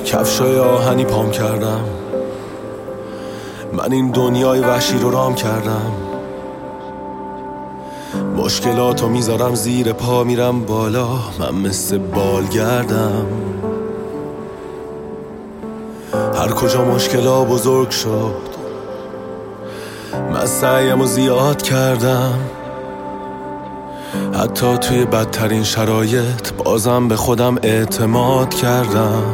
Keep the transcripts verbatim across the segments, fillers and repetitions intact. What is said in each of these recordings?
کفشای آهنی پام کردم، من این دنیای وحشی رو رام کردم. مشکلاتو میذارم زیر پا، میرم بالا، من مثل بالگردم. هر کجا مشکلا بزرگ شد، من سعیمو زیاد کردم. حتی توی بدترین شرایط بازم به خودم اعتماد کردم.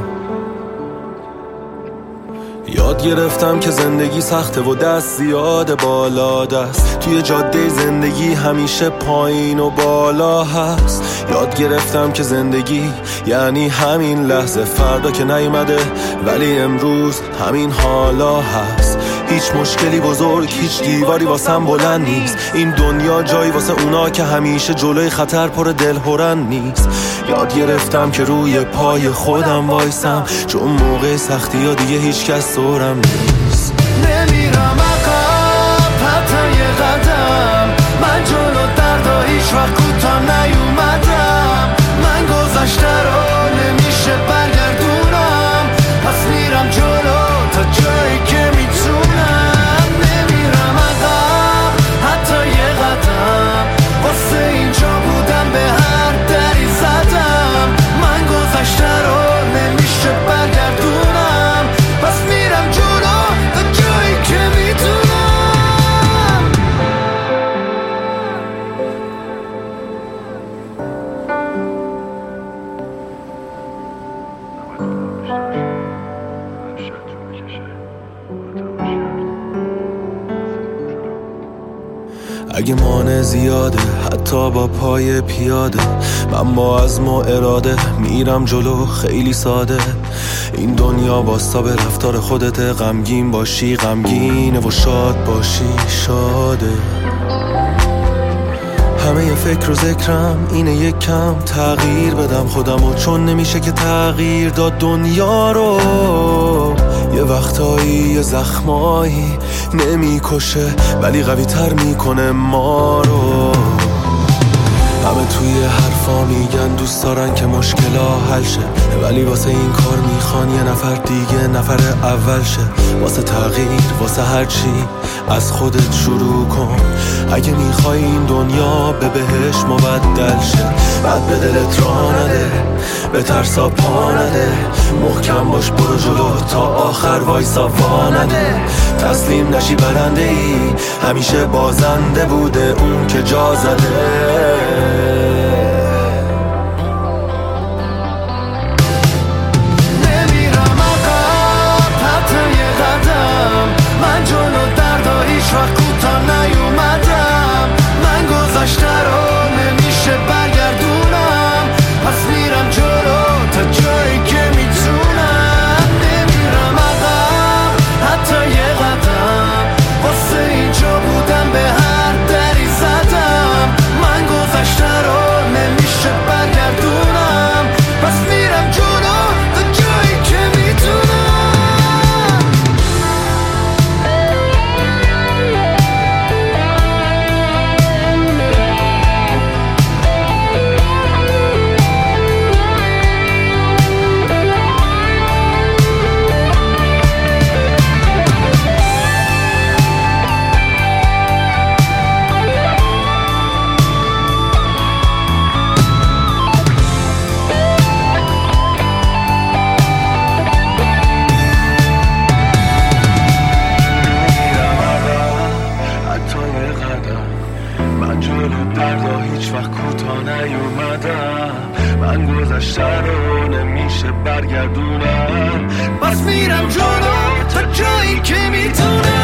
یاد گرفتم که زندگی سخته و دست زیاده بالا دست، توی جاده زندگی همیشه پایین و بالا هست. یاد گرفتم که زندگی یعنی همین لحظه، فردا که نیومده ولی امروز همین حالا هست. هیچ مشکلی بزرگ، هیچ دیواری واسم بلند نیست. این دنیا جایی واسه اونا که همیشه جلوی خطر پر دلهرن نیست. یاد گرفتم که روی پای خودم وایسم، چون موقع سختی ها دیگه هیچ کس دورم نیست. نمیرم عقب حتی یه قدم، من جلو دردا هیچ وقت کوتاه نیومدم. من گذشته رو نمیشه برگردونم، پس میرم جلو تا جایی که میتونم. نمیرم عقب حتی یه قدم، واسه اینجا بودم به هر دری زدم. من گذشته رو نمیشه برگردونم، پس میرم جلو تا جایی که میتونم. اگه مانع زیاده حتی با پای پیاده، من با عزم و اراده میرم جلو خیلی ساده. این دنیا واستا به رفتار خودت، غمگین باشی غمگینه و شاد باشی شاده. همه ی فکر و ذکرم اینه یک کم تغییر بدم خودمو، چون نمیشه که تغییر داد دنیا رو. یه وقتایی یه زخمایی نمیکشه ولی قوی تر میکنه ما رو. همه توی حرفا میگن دوست دارن که مشکلا حل شه، ولی واسه این کار میخوان یه نفر دیگه نفر اول شه. واسه تغییر واسه هر چی از خودت شروع کن. اگه میخوای این دنیا به بهش مبدل شه، بعد به دلت راه نده، به ترسا پا نده. محکم باش برو جلو تا آخر وایسا وا نده. تسلیم نشی برنده ای، همیشه بازنده بوده اون که جا زده. نمیرم عقب حتی یه قدم، من جلو دردا هیچ وقت کوتاه نیومدم. من گذشته رو نمیشه برگردونم، پس میرم جلو تا جایی که میتونم. نمیرم عقب حتی یه قدم، واسه اینجا بودم به هر دری زدم. من گذشته رو نمیشه برگردونم، پس میرم جلو تا جایی که میتونم. من جلو دردا هیچ وقت کوتاه نیومدم. من گذشته رو نمیشه برگردونم، پس میرم جلو تا جایی که میتونم.